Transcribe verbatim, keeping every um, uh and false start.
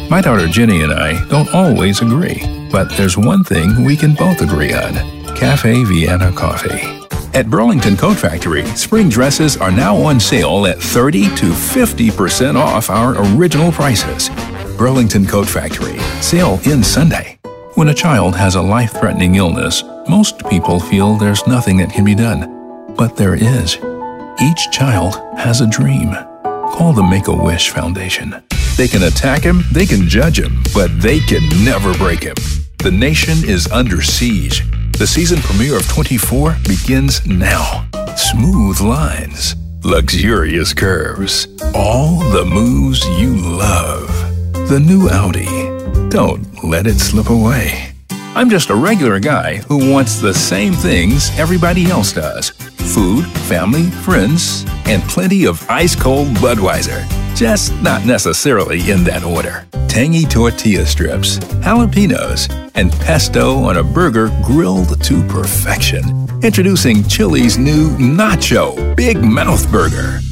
My daughter Jenny and I don't always agree, but there's one thing we can both agree on: Cafe Vienna coffee. At Burlington Coat Factory, spring dresses are now on sale at thirty to fifty percent off our original prices. Burlington Coat Factory, sale ends Sunday. When a child has a life-threatening illness, most people feel there's nothing that can be done. But there is. Each child has a dream. Call the Make-A-Wish Foundation. They can attack him, they can judge him, but they can never break him. The nation is under siege. The season premiere of twenty-four begins now. Smooth lines, luxurious curves, all the moves you love. The new Audi. Don't let it slip away. I'm just a regular guy who wants the same things everybody else does. Food, family, friends, and plenty of ice-cold Budweiser. Just not necessarily in that order. Tangy tortilla strips, jalapenos, and pesto on a burger grilled to perfection. Introducing Chili's new Nacho Big Mouth Burger.